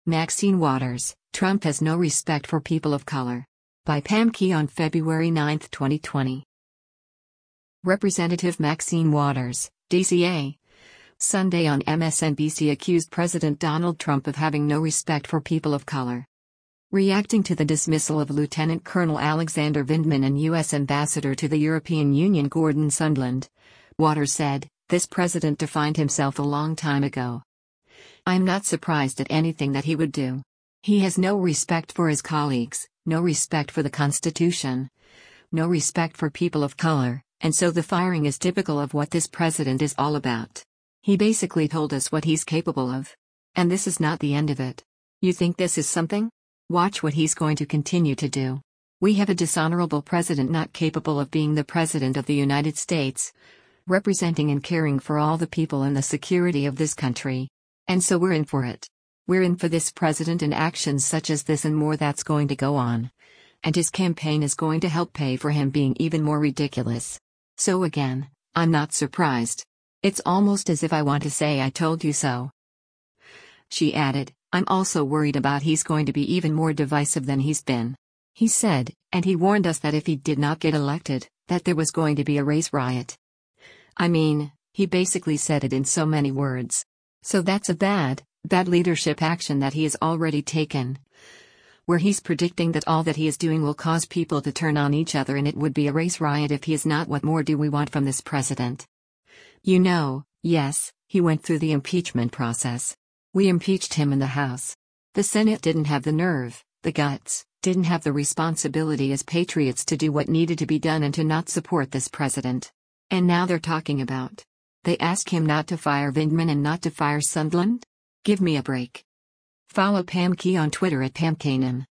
Maxine Waters, Trump has no respect for people of color. By Pam Key on February 9, 2020. Representative Maxine Waters, DCA, Sunday on MSNBC accused President Donald Trump of having no respect for people of color. Reacting to the dismissal of Lieutenant Colonel Alexander Vindman and U.S. Ambassador to the European Union Gordon Sondland, Waters said, "This president defined himself a long time ago. I'm not surprised at anything that he would do. He has no respect for his colleagues, no respect for the Constitution, no respect for people of color, and so the firing is typical of what this president is all about. He basically told us what he's capable of. And this is not the end of it. You think this is something? Watch what he's going to continue to do. We have a dishonorable president not capable of being the president of the United States, representing and caring for all the people and the security of this country. And so we're in for it. We're in for this president and actions such as this and more that's going to go on. And his campaign is going to help pay for him being even more ridiculous. So again, I'm not surprised. It's almost as if I want to say I told you so." She added, "I'm also worried about he's going to be even more divisive than he's been. He said, and he warned us that if he did not get elected, that there was going to be a race riot. I mean, he basically said it in so many words. So that's a bad leadership action that he has already taken. Where he's predicting that all that he is doing will cause people to turn on each other and it would be a race riot if he is not. What more do we want from this president? You know, yes, he went through the impeachment process. We impeached him in the House. The Senate didn't have the nerve, the guts, didn't have the responsibility as patriots to do what needed to be done and to not support this president. And now they're talking about. They ask him not to fire Vindman and not to fire Sondland? Give me a break." Follow Pam Key on Twitter at PamKanan.